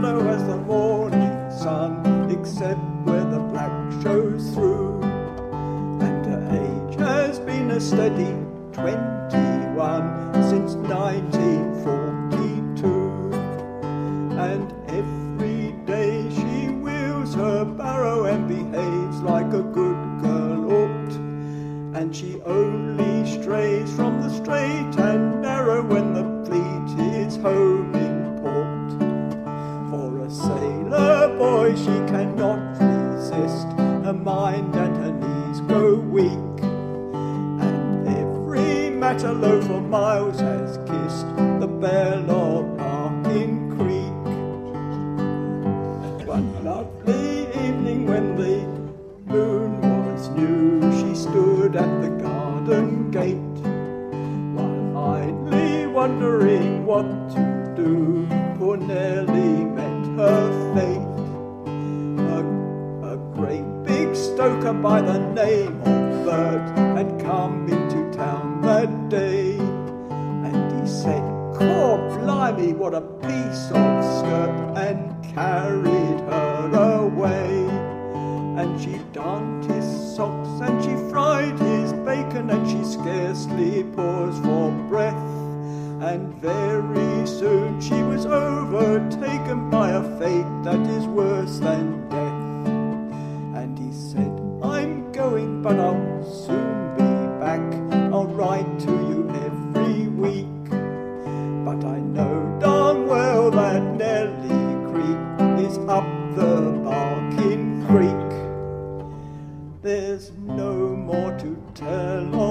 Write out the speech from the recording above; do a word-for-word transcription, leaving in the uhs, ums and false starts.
yellow as the morning sun, except where the black shows through. And her age has been a steady twenty-one since nineteen forty-two. And every day she wheels her barrow and behaves like a good girl ought. And she only strays from the straight and narrow when the fleet is home in port. For a sailor boy she cannot resist, her mind and her knees grow weak. And every matterlow for miles has kissed the bell of Barking Creek. One lovely evening when the moon was new, she stood at the garden gate, while idly wondering what to do. Poor Nelly met her fate. A, a great big stoker by the name of Bert had come into town that day, and he said, "Cor blimey, what a piece of skirt," and carried her away. And she darned his socks and she fried his bacon, and she scarcely paused for breath. And very soon she was overtaken by a fate that is worse than death. And he said, "I'm going, but I'll soon be back. I'll write to you every week. But I know darn well that Nelly Creek is up the Barking Creek." There's no more to tell